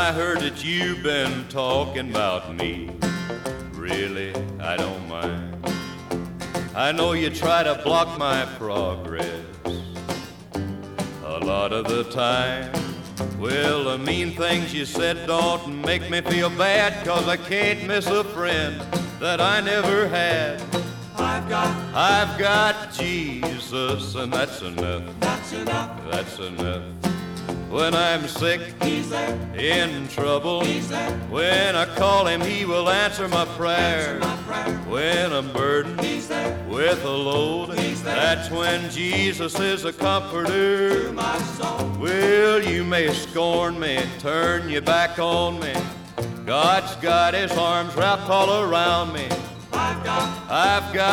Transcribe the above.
I heard that you've been talking about me. Really, I don't mind. I know you try to block my progress a lot of the time. Well, the mean things you said don't make me feel bad, 'cause I can't miss a friend that I never had. I've got Jesus, and that's enough. That's enough. That's enough. When I'm sick, He's there. in trouble, He's there. when I call him, he will answer my prayer. Answer my prayer. When I'm burdened He's there. with a load, He's there. that's when Jesus is a comforter. To my soul. Well, you may scorn me, turn your back on me. God's got his arms wrapped all around me. I've got